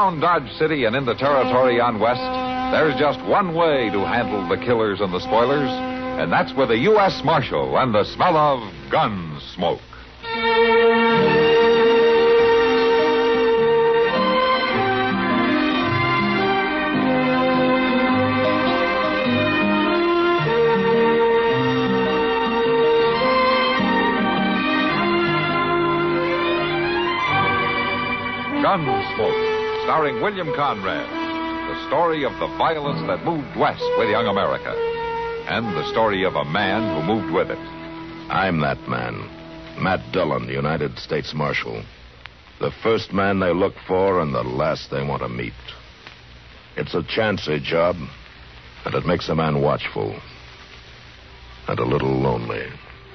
around Dodge City and in the territory on West, there's just one way to handle the killers and the spoilers, and that's with a U.S. Marshal and the smell of gun smoke. Gunsmoke, starring William Conrad. The story of the violence that moved west with young America. And the story of a man who moved with it. I'm that man. Matt Dillon, United States Marshal. The first man they look for and the last they want to meet. It's a chancy job, and it makes a man watchful. And a little lonely.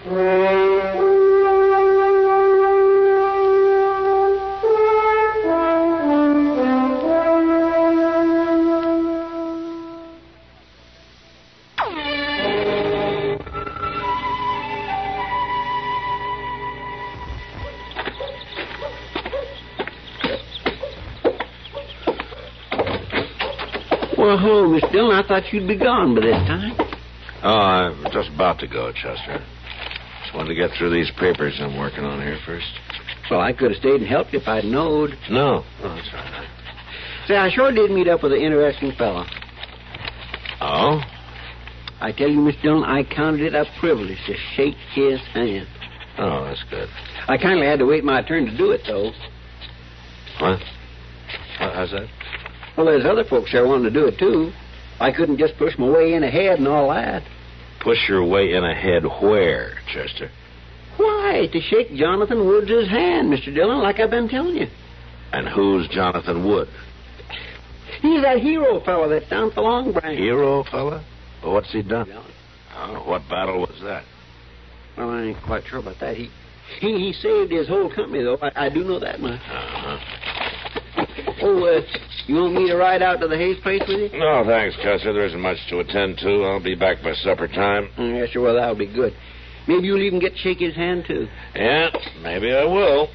Well, hello, Miss Dillon. I thought you'd be gone by this time. Oh, I'm just about to go, Chester. Just wanted to get through these papers I'm working on here first. Well, I could have stayed and helped you if I'd knowed. No, that's all right. Say, I sure did meet up with an interesting fellow. Oh? I tell you, Miss Dillon, I counted it a privilege to shake his hand. Oh, that's good. I kindly had to wait my turn to do it, though. What? How's that? Well, there's other folks there wanting to do it, too. I couldn't just push my way in ahead and all that. Push your way in ahead where, Chester? Why, to shake Jonathan Woods' hand, Mr. Dillon, like I've been telling you. And who's Jonathan Wood? He's that hero fellow that's down at the Long Branch. Hero fella? Well, what's he done? Oh, what battle was that? Well, I ain't quite sure about that. He saved his whole company, though. I do know that much. Uh-huh. Oh, you want me to ride out to the Hayes place with you? No, thanks, Chester. There isn't much to attend to. I'll be back by supper time. Yeah, sure. Well, that'll be good. Maybe you'll even get to shake his hand, too. Yeah, maybe I will.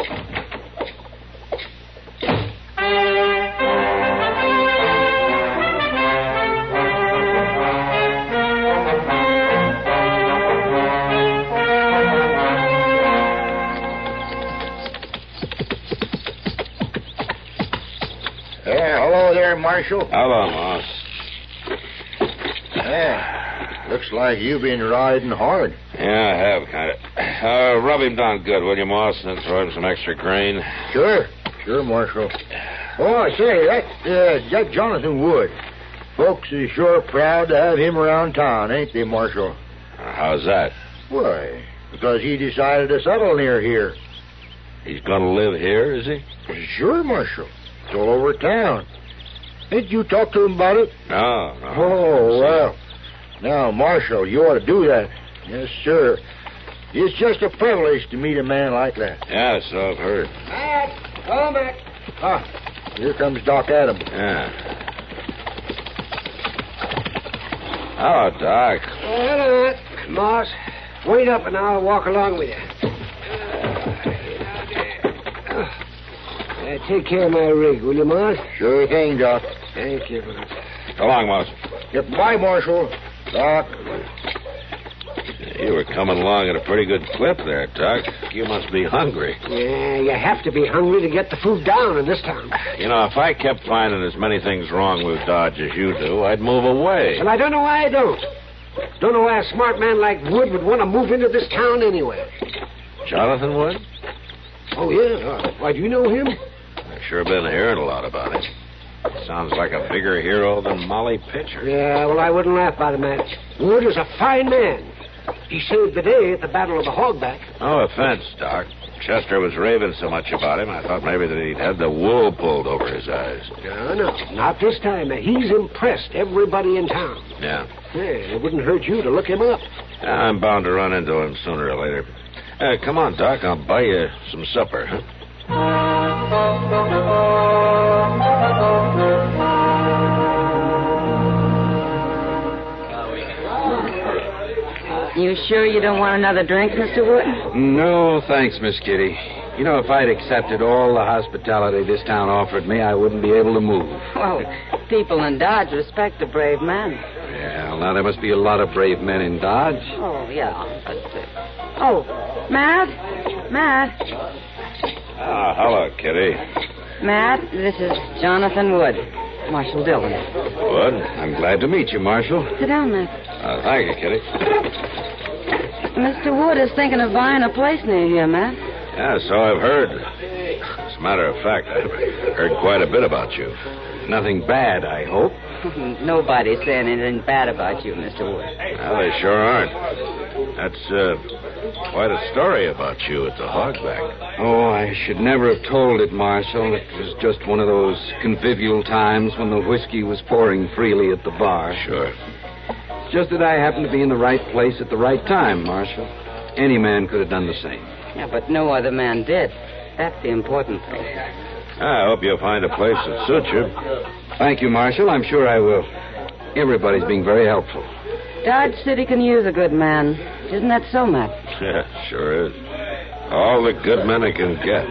Hello there, Marshal. Hello, Moss. Yeah, looks like you've been riding hard. Yeah, I have, kind of. Rub him down good, will you, Moss? And throw him some extra grain. Sure, Marshal. Oh, I say, that Jonathan Wood. Folks is sure proud to have him around town, ain't they, Marshal? How's that? Why, because he decided to settle near here. He's going to live here, is he? Sure, Marshal. It's all over town. Didn't you talk to him about it? No. Oh, well. Now, Marshal, you ought to do that. Yes, sir. It's just a privilege to meet a man like that. Yeah, so I've heard. Matt! Oh, Matt! Ah, here comes Doc Adams. Yeah. Hello, Doc. Hello, Matt. Moss, wait up and I'll walk along with you. Take care of my rig, will you, Moss? Sure thing, Doc. Thank you. So long, Moss. Goodbye, Marshal. Doc. You were coming along at a pretty good clip there, Doc. You must be hungry. Yeah, you have to be hungry to get the food down in this town. You know, if I kept finding as many things wrong with Dodge as you do, I'd move away. Well, I don't know why I don't. Don't know why a smart man like Wood would want to move into this town anyway. Jonathan Wood? Oh, yeah? Why, do you know him? I've sure been hearing a lot about him. Sounds like a bigger hero than Molly Pitcher. Yeah, well, I wouldn't laugh by the match. Wood is a fine man. He saved the day at the Battle of the Hogback. No offense, Doc. Chester was raving so much about him, I thought maybe that he'd had the wool pulled over his eyes. No, not this time. He's impressed everybody in town. Yeah. Yeah, it wouldn't hurt you to look him up. I'm bound to run into him sooner or later. Come on, Doc. I'll buy you some supper, huh? You sure you don't want another drink, Mr. Wood? No, thanks, Miss Kitty. You know, if I'd accepted all the hospitality this town offered me, I wouldn't be able to move. Well, people in Dodge respect a brave man. Yeah, well, now there must be a lot of brave men in Dodge. Oh, yeah. But, Matt? Matt? Ah, hello, Kitty. Matt, this is Jonathan Wood. Marshal Dillon. Wood? I'm glad to meet you, Marshal. Sit down, Matt. Thank you, Kitty. Mr. Wood is thinking of buying a place near here, Matt. Yeah, so I've heard. As a matter of fact, I've heard quite a bit about you. Nothing bad, I hope. Nobody's saying anything bad about you, Mr. Wood. Well, they sure aren't. That's quite a story about you at the Hogback. Oh, I should never have told it, Marshal. It was just one of those convivial times when the whiskey was pouring freely at the bar. Sure. It's just that I happened to be in the right place at the right time, Marshal. Any man could have done the same. Yeah, but no other man did. That's the important thing. I hope you'll find a place that suits you. Thank you, Marshal. I'm sure I will. Everybody's being very helpful. Dodge City can use a good man. Isn't that so, Matt? Yeah, sure is. All the good men it can get.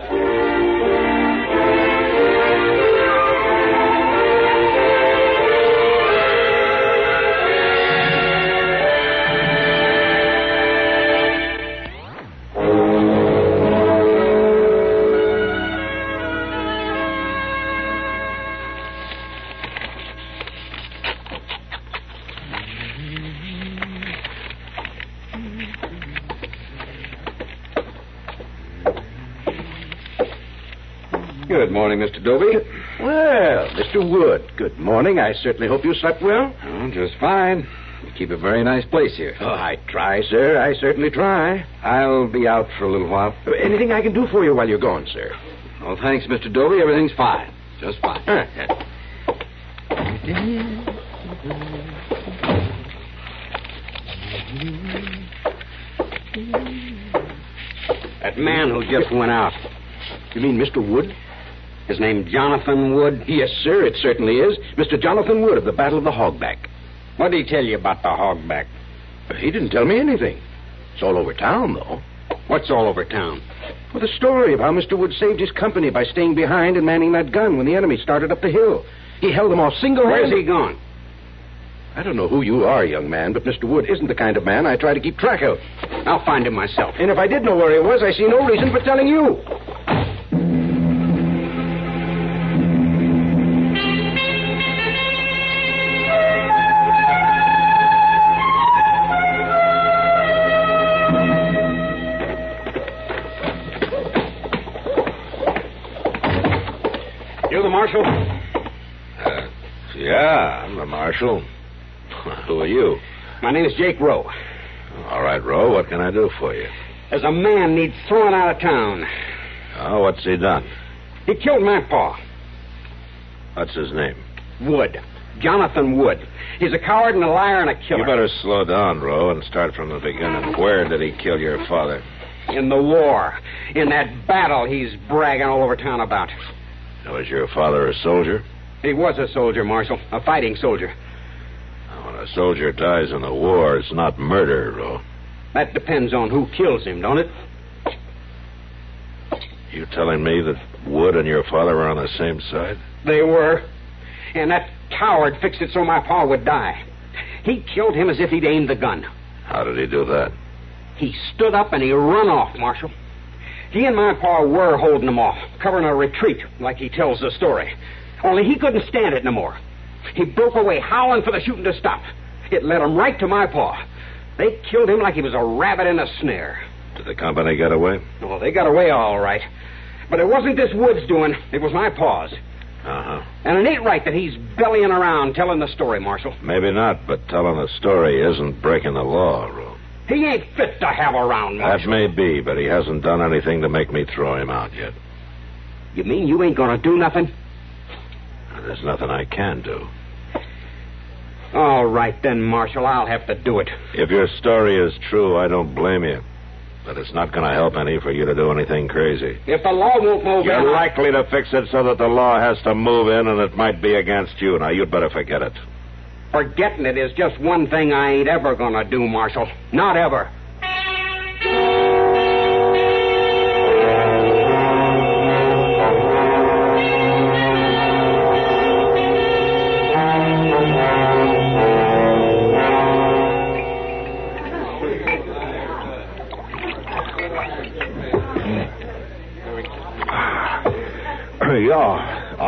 Good morning, Mr. Dobie. Well, Mr. Wood, good morning. I certainly hope you slept well. Oh, just fine. You keep a very nice place here. Oh, I try, sir. I certainly try. I'll be out for a little while. Anything I can do for you while you're gone, sir? Well, thanks, Mr. Dobie. Everything's fine. Just fine. That man who just went out. You mean Mr. Wood? His name Jonathan Wood? Yes, sir, it certainly is. Mr. Jonathan Wood of the Battle of the Hogback. What did he tell you about the Hogback? He didn't tell me anything. It's all over town, though. What's all over town? Well, the story of how Mr. Wood saved his company by staying behind and manning that gun when the enemy started up the hill. He held them off single-handed. Where's he gone? I don't know who you are, young man, but Mr. Wood isn't the kind of man I try to keep track of. I'll find him myself. And if I did know where he was, I see no reason for telling you. You the marshal? Yeah, I'm the marshal. Who are you? My name is Jake Rowe. All right, Roe, what can I do for you? There's a man needs thrown out of town. Oh, what's he done? He killed my pa. What's his name? Wood. Jonathan Wood. He's a coward and a liar and a killer. You better slow down, Roe, and start from the beginning. Where did he kill your father? In the war. In that battle he's bragging all over town about. Was your father a soldier? He was a soldier, Marshal. A fighting soldier. When a soldier dies in the war, it's not murder, Roe. That depends on who kills him, don't it? You telling me that Wood and your father were on the same side? They were. And that coward fixed it so my pa would die. He killed him as if he'd aimed the gun. How did he do that? He stood up and he run off, Marshal. He and my pa were holding him off, covering a retreat, like he tells the story. Only he couldn't stand it no more. He broke away, howling for the shooting to stop. It led him right to my pa. They killed him like he was a rabbit in a snare. Did the company get away? Oh, they got away all right. But it wasn't this Woods doing. It was my pa's. Uh-huh. And it ain't right that he's bellying around telling the story, Marshal. Maybe not, but telling a story isn't breaking the law, Roe. He ain't fit to have around, Marshal. That may be, but he hasn't done anything to make me throw him out yet. You mean you ain't gonna do nothing? There's nothing I can do. All right, then, Marshal, I'll have to do it. If your story is true, I don't blame you. But it's not going to help any for you to do anything crazy. If the law won't move in... You're likely to fix it so that the law has to move in, and it might be against you. Now, you'd better forget it. Forgetting it is just one thing I ain't ever going to do, Marshal. Not ever.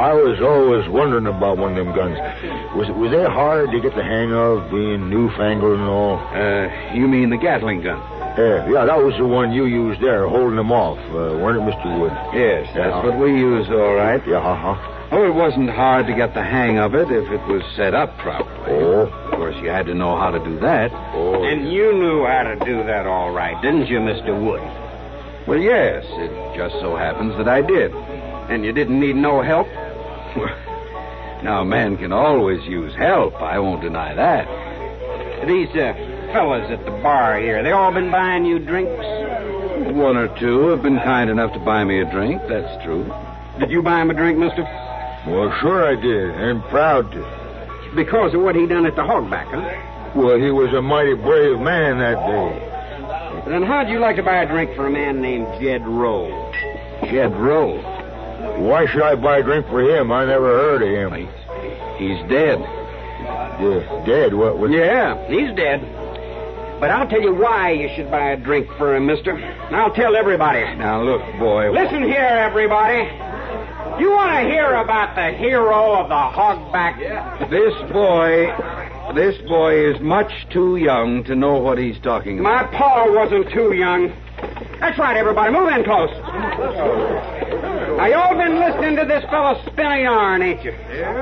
I was always wondering about one of them guns. Was they hard to get the hang of, being newfangled and all? You mean the Gatling gun? Yeah, that was the one you used there, holding them off, weren't it, Mr. Wood? Yes, that's what we use, all right. Yeah, Oh, it wasn't hard to get the hang of it if it was set up properly. Oh. Of course, you had to know how to do that. Oh. And you knew how to do that all right, didn't you, Mr. Wood? Well, yes, it just so happens that I did. And you didn't need no help? Now, a man can always use help. I won't deny that. These fellas at the bar here, they all been buying you drinks? One or two have been kind enough to buy me a drink, that's true. Did you buy him a drink, mister? Well, sure I did, and proud to. Because of what he done at the Hogback, huh? Well, he was a mighty brave man that day. Then how'd you like to buy a drink for a man named Jed Rowe? Jed Rowe? Why should I buy a drink for him? I never heard of him. He's dead. Dead? What? Yeah, he's dead. But I'll tell you why you should buy a drink for him, mister. And I'll tell everybody. Now, look, boy. Listen here, everybody. You want to hear about the hero of the Hogback? This boy is much too young to know what he's talking My about. pa wasn't too young. That's right, everybody. Move in close. Now, y'all been listening to this fellow spin a yarn, ain't you?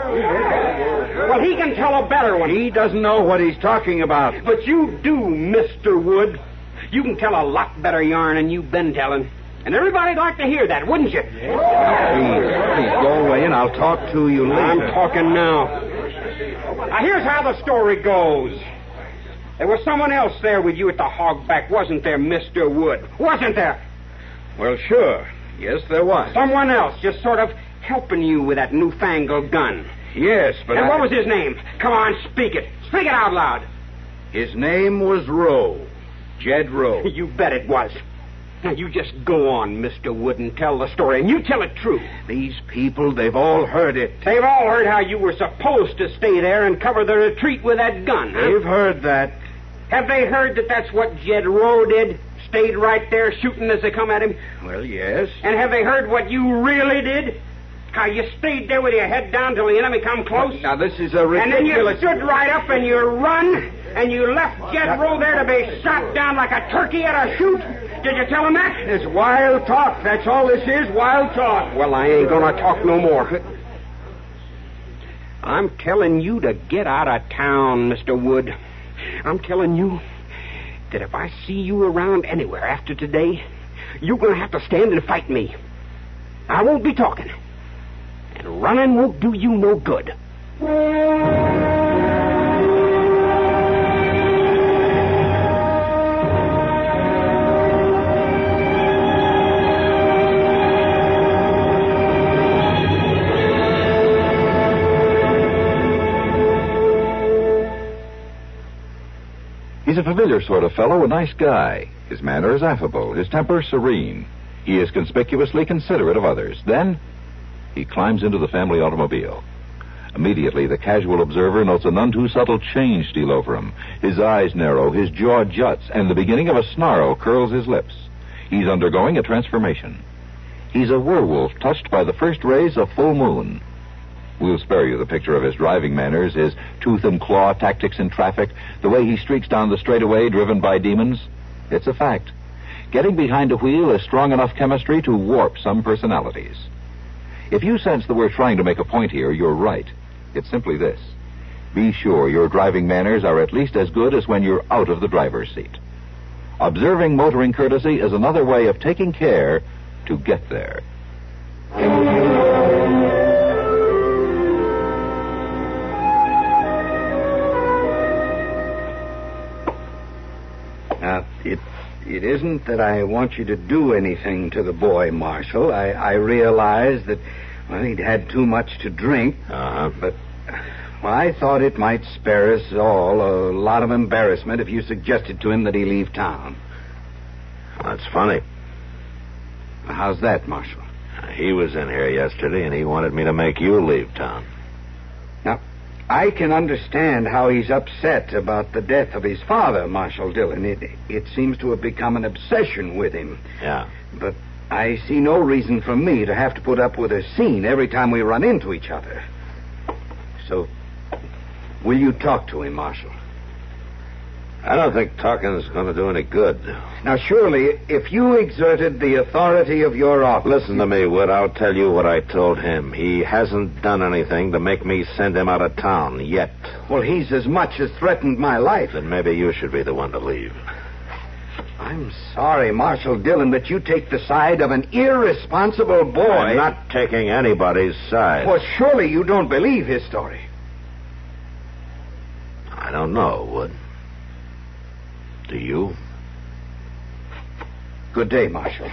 Well, he can tell a better one. He doesn't know what he's talking about. But you do, Mr. Wood. You can tell a lot better yarn than you've been telling. And everybody'd like to hear that, wouldn't you? Please go away and I'll talk to you later. I'm talking now. Now, here's how the story goes. There was someone else there with you at the Hogback, wasn't there, Mr. Wood? Wasn't there? Well, sure. Yes, there was. Someone else just sort of helping you with that newfangled gun. Yes, but And what was his name? Come on, speak it. Speak it out loud. His name was Rowe. Jed Rowe. You bet it was. Now, you just go on, Mr. Wood, and tell the story, and you tell it true. These people, they've all heard it. They've all heard how you were supposed to stay there and cover the retreat with that gun, huh? They've heard that. Have they heard that that's what Jed Rowe did? Stayed right there shooting as they come at him? Well, yes. And have they heard what you really did? How you stayed there with your head down till the enemy come close? Now, this is a ridiculous... And then you stood right up and you run, and you left Jed Rowe there to be shot down like a turkey at a shoot? Did you tell him that? It's wild talk. That's all this is, wild talk. Well, I ain't gonna talk no more. I'm telling you to get out of town, Mr. Wood. I'm telling you that if I see you around anywhere after today, you're gonna have to stand and fight me. I won't be talking. And running won't do you no good. He's a familiar sort of fellow, a nice guy. His manner is affable, his temper serene. He is conspicuously considerate of others. Then, he climbs into the family automobile. Immediately, the casual observer notes a none too subtle change steal over him. His eyes narrow, his jaw juts, and the beginning of a snarl curls his lips. He's undergoing a transformation. He's a werewolf touched by the first rays of full moon. We'll spare you the picture of his driving manners, his tooth and claw tactics in traffic, the way he streaks down the straightaway driven by demons. It's a fact. Getting behind a wheel is strong enough chemistry to warp some personalities. If you sense that we're trying to make a point here, you're right. It's simply this. Be sure your driving manners are at least as good as when you're out of the driver's seat. Observing motoring courtesy is another way of taking care to get there. Now, it isn't that I want you to do anything to the boy, Marshal. I realize that, well, he'd had too much to drink. But well, I thought it might spare us all a lot of embarrassment if you suggested to him that he leave town. That's funny. How's that, Marshal? He was in here yesterday, and he wanted me to make you leave town. Now, I can understand how he's upset about the death of his father, Marshal Dillon. It seems to have become an obsession with him. Yeah. But I see no reason for me to have to put up with a scene every time we run into each other. So, will you talk to him, Marshal? I don't think talking's going to do any good. Now, surely, if you exerted the authority of your office... Listen to me, Wood. I'll tell you what I told him. He hasn't done anything to make me send him out of town yet. Well, he's as much as threatened my life. Then maybe you should be the one to leave. I'm sorry, Marshal Dillon, that you take the side of an irresponsible boy. I'm not taking anybody's side. Well, surely you don't believe his story. I don't know, Wood. Do you? Good day, Marshal.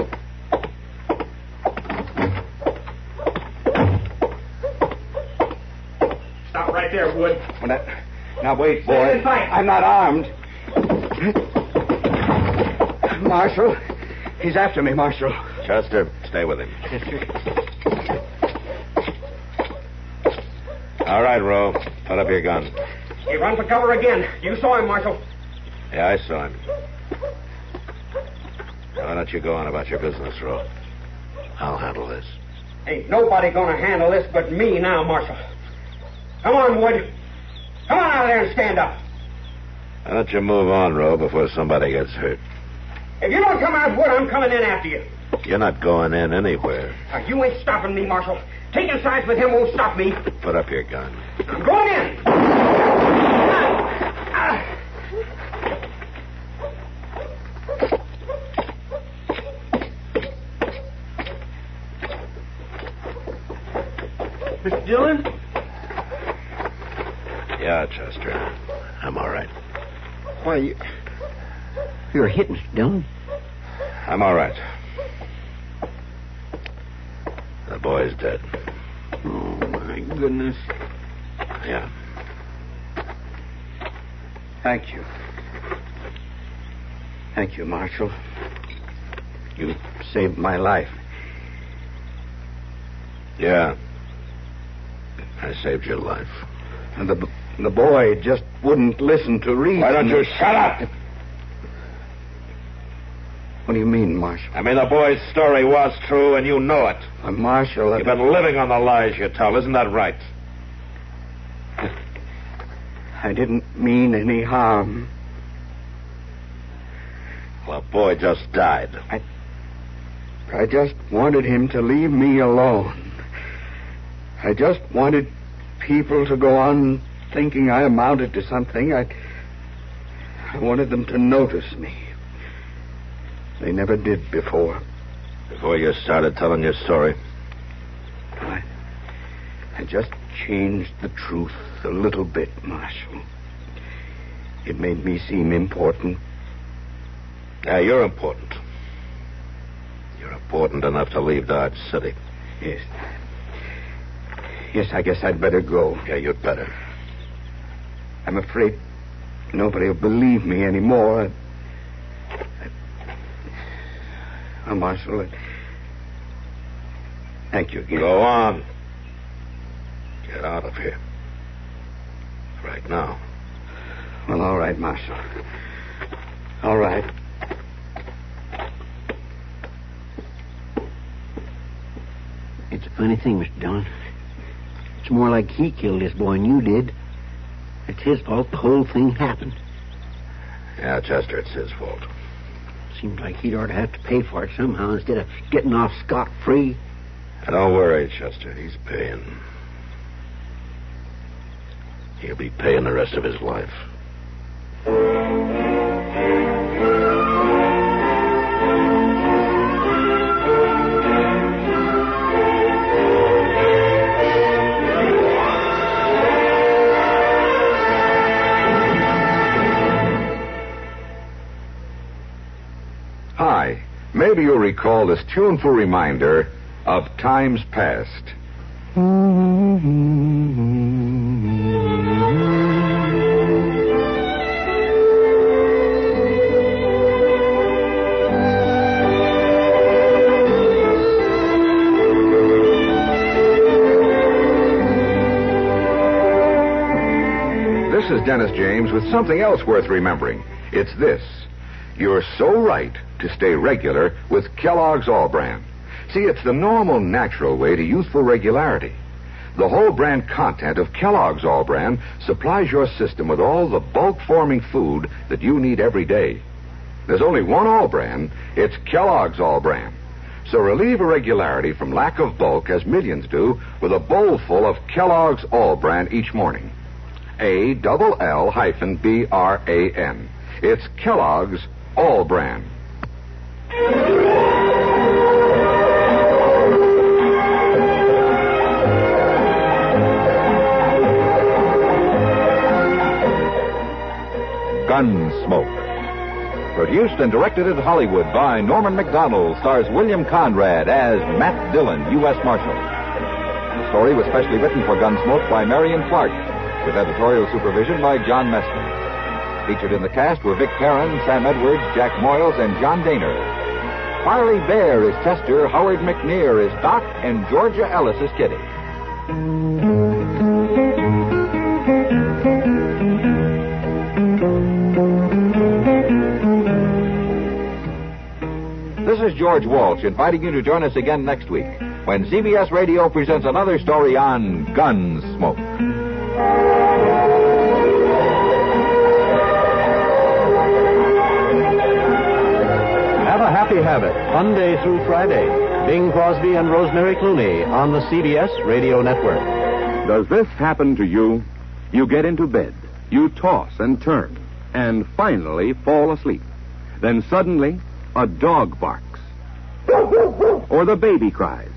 Stop right there, Wood. Now, wait, boy. Stand and fight. I'm not armed. Marshal, he's after me, Marshal. Chester, stay with him. Yes, sir. All right, Roe. Put up your gun. He run for cover again. You saw him, Marshal. Yeah, I saw him. Now, why don't you go on about your business, Roe? I'll handle this. Ain't nobody gonna handle this but me now, Marshal. Come on, Wood. Come on out there and stand up. Why don't you move on, Roe, before somebody gets hurt? If you don't come out, Wood, I'm coming in after you. You're not going in anywhere. Now, you ain't stopping me, Marshal. Taking sides with him won't stop me. Put up your gun. I'm going in. Mr. Dillon? Yeah, Chester. I'm all right. Why, you're hit, Mr. Dillon. I'm all right. The boy's dead. Oh, my goodness. Yeah. Thank you. Thank you, Marshal. You saved my life. Yeah. I saved your life. And the boy just wouldn't listen to reason. Why don't you shut up? What do you mean, Marshal? I mean, the boy's story was true, and you know it. Marshal... You've been living on the lies you tell. Isn't that right? I didn't mean any harm. Well, the boy just died. I just wanted him to leave me alone. I just wanted people to go on thinking I amounted to something. I wanted them to notice me. They never did before. Before you started telling your story? I just changed the truth a little bit, Marshal. It made me seem important. Yeah, you're important. You're important enough to leave Dodge City. Yes. Yes, I guess I'd better go. Yeah, you'd better. I'm afraid nobody will believe me anymore. Marshal, thank you again. Go on. Get out of here. Right now. Well, all right, Marshal. All right. It's a funny thing, Mr. Dillon. It's more like he killed this boy than you did. It's his fault the whole thing happened. Yeah, Chester, it's his fault. Seems like he'd ought to have to pay for it somehow instead of getting off scot-free. Don't worry, Chester. He's paying. He'll be paying the rest of his life. Hi. Maybe you'll recall this tuneful reminder of times past. This is Dennis James with something else worth remembering. It's this. You're so right to stay regular with Kellogg's All Bran. See, it's the normal, natural way to youthful regularity. The whole brand content of Kellogg's All Bran supplies your system with all the bulk-forming food that you need every day. There's only one All Bran. It's Kellogg's All Bran. So relieve irregularity from lack of bulk, as millions do, with a bowl full of Kellogg's All Bran each morning. ALL-BRAN. It's Kellogg's All Bran. Gunsmoke. Produced and directed at Hollywood by Norman Macdonald, stars William Conrad as Matt Dillon, U.S. Marshal. The story was specially written for Gunsmoke by Marion Clark, with editorial supervision by John Meston. Featured in the cast were Vic Perrin, Sam Edwards, Jack Moyles, and John Daner. Farley Bear is Chester, Howard McNear is Doc, and Georgia Ellis is Kitty. This is George Walsh inviting you to join us again next week when CBS Radio presents another story on Gunsmoke. Have a Happy Habit, Monday through Friday. Bing Crosby and Rosemary Clooney on the CBS Radio Network. Does this happen to you? You get into bed, you toss and turn, and finally fall asleep. Then suddenly, a dog barks. Or the baby cries.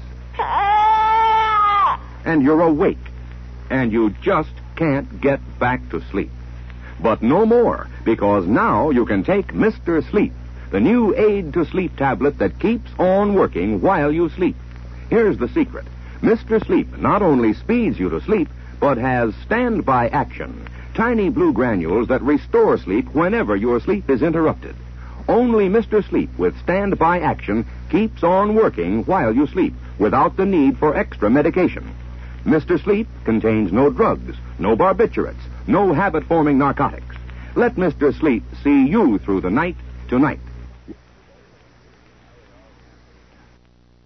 And you're awake. And you just can't get back to sleep. But no more, because now you can take Mr. Sleep, the new aid-to-sleep tablet that keeps on working while you sleep. Here's the secret. Mr. Sleep not only speeds you to sleep, but has standby action, tiny blue granules that restore sleep whenever your sleep is interrupted. Only Mr. Sleep with standby action keeps on working while you sleep without the need for extra medication. Mr. Sleep contains no drugs, no barbiturates, no habit-forming narcotics. Let Mr. Sleep see you through the night tonight.